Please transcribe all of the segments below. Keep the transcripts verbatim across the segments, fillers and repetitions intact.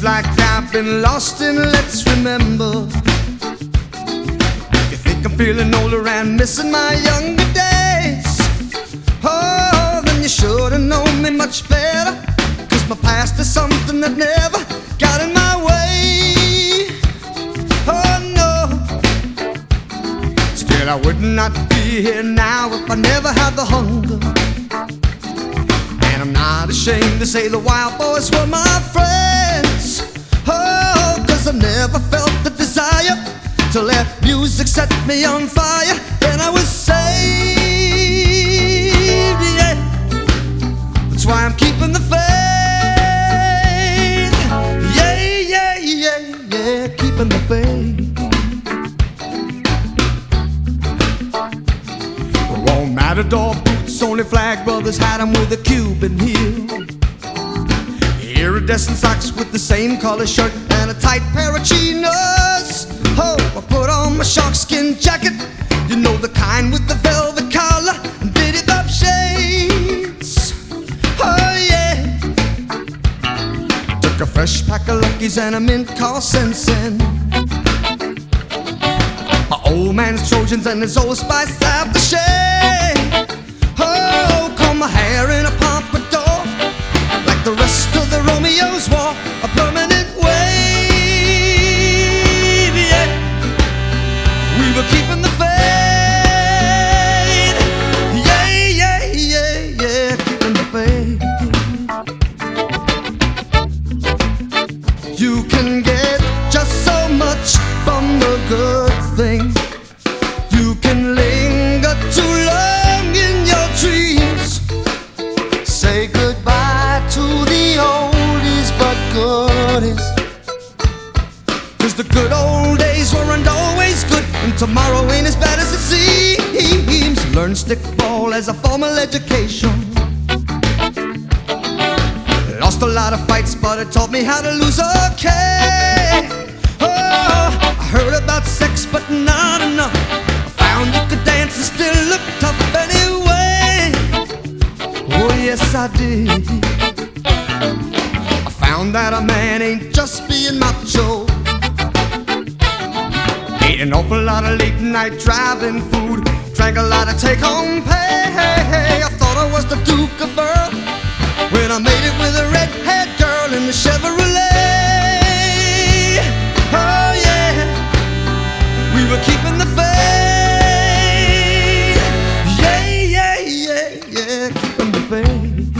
like I've been lost in Let's Remember. You think I'm feeling older and missing my younger days? Oh, then you should've known me much better, 'cause my past is something that never got in my way. Oh no, still I would not be here now if I never had the hunger. And I'm not ashamed to say the Wild Boys were my friends. Oh, 'cause I never felt the desire to let music set me on fire. Then I was saved, yeah. That's why I'm keeping the faith. Yeah, yeah, yeah, yeah, keeping the faith. Won't Matador boots, only Flag Brothers had them with a Cuban heel. Iridescent socks with the same color shirt and a tight pair of chinos. Oh, I put on my sharkskin jacket, you know, the kind with the velvet collar and beaded up shades. Oh yeah, took a fresh pack of Luckies and a mint called Sensen. My old man's Trojans and his Old Spice aftershave. Oh, comb my hair in a pompadour, like the rest of the Romeos wore a permanent wave. Yeah, we were keeping the faith. Yeah, yeah, yeah, yeah, keeping the faith. You can get just so much from the good thing. You can linger too long in your dreams. Say goodbye to the oldies but goodies, 'cause the good old days weren't always good, and tomorrow ain't as bad as it seems. Learn stickball as a formal education. Lost a lot of fights, but it taught me how to lose okay. Oh, I heard about sex, but not enough. I found you could dance and still look tough anyway. Oh yes, I did. I found that a man ain't just being macho. Ate an awful lot of late night driving food, drank a lot of take-home pay. I thought I was the Duke of Earl when I made it with a red-haired girl in the Chevrolet. Oh yeah, we were keeping the faith. Yeah, yeah, yeah, yeah, keeping the faith.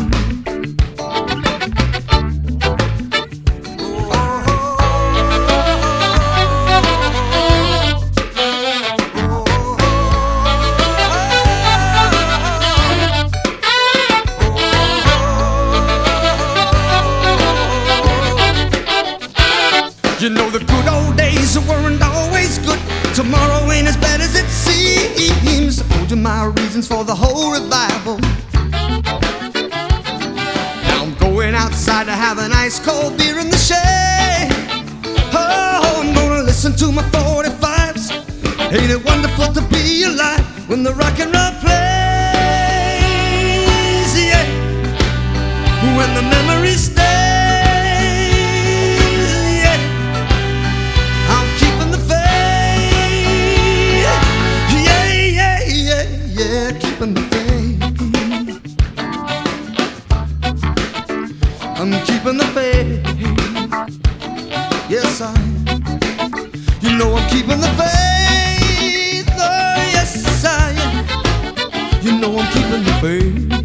You know, the good old days weren't always good. Tomorrow ain't as bad as it seems. I told you my reasons for the whole revival. Now I'm going outside to have an ice cold beer in the shade. Oh, I'm gonna listen to my forty-fives. Ain't it wonderful to be alive when the rock and roll plays? Yeah, when the memories stay. Keeping the faith. I'm keeping the faith. Yes, I am. You know I'm keeping the faith. Oh, yes, I am. You know I'm keeping the faith.